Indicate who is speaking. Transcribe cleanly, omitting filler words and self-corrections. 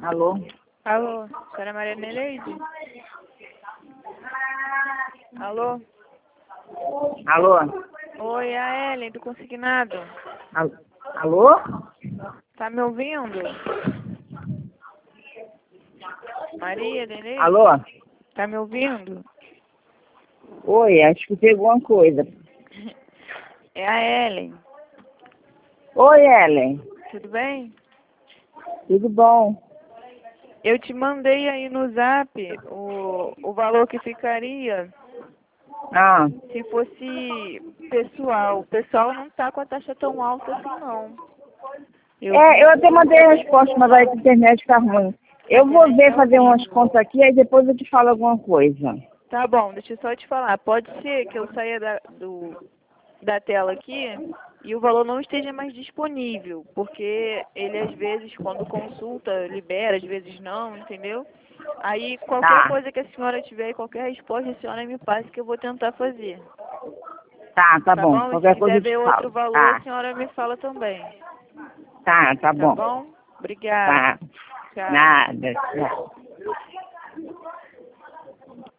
Speaker 1: Alô?
Speaker 2: Alô, senhora Maria Nereide? Alô?
Speaker 1: Alô?
Speaker 2: Oi, é a Ellen do Consignado.
Speaker 1: Alô?
Speaker 2: Tá me ouvindo? Maria Nereide?
Speaker 1: Alô?
Speaker 2: Tá me ouvindo?
Speaker 1: Oi, acho que pegou uma coisa.
Speaker 2: É a Ellen.
Speaker 1: Oi, Ellen.
Speaker 2: Tudo bem?
Speaker 1: Tudo bom?
Speaker 2: Eu te mandei aí no zap o valor que ficaria
Speaker 1: Ah,
Speaker 2: se fosse pessoal. O pessoal não tá com a taxa tão alta assim, não.
Speaker 1: eu até mandei a resposta, mas a internet tá ruim. Eu vou ver, fazer umas contas aqui, aí depois eu te falo alguma coisa.
Speaker 2: Tá bom, deixa eu só te falar. Pode ser que eu saia da tela aqui e o valor não esteja mais disponível, porque ele às vezes, quando consulta, libera, às vezes não, entendeu? Aí qualquer
Speaker 1: Tá,
Speaker 2: coisa que a senhora tiver, qualquer resposta, a senhora me passe que eu vou tentar fazer.
Speaker 1: tá
Speaker 2: Tá
Speaker 1: bom.
Speaker 2: bom? E se
Speaker 1: Qualquer coisa
Speaker 2: quiser
Speaker 1: eu te
Speaker 2: ver outro
Speaker 1: falo.
Speaker 2: valor, a
Speaker 1: Tá,
Speaker 2: senhora me fala também.
Speaker 1: tá
Speaker 2: Tá
Speaker 1: bom.
Speaker 2: bom? Obrigada.
Speaker 1: Tá.
Speaker 2: Tchau.
Speaker 1: Nada. Tchau.